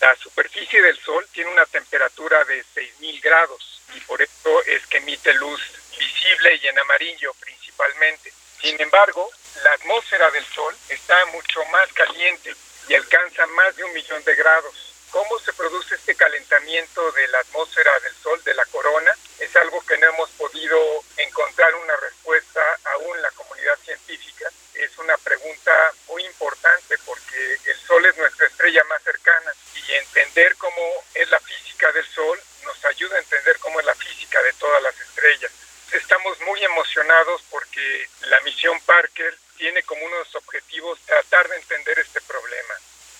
La superficie del Sol tiene una temperatura de 6.000 grados y por eso es que emite luz visible y en amarillo principalmente. Sin embargo, la atmósfera del Sol está mucho más caliente y alcanza más de 1.000.000 de grados. ¿Cómo se produce este calentamiento de la atmósfera del Sol, de la corona? Es algo que no hemos podido encontrar una respuesta aún en la comunidad científica. Es una pregunta muy importante porque el Sol es nuestra estrella más cercana y entender cómo es la física del Sol nos ayuda a entender cómo es la física de todas las estrellas.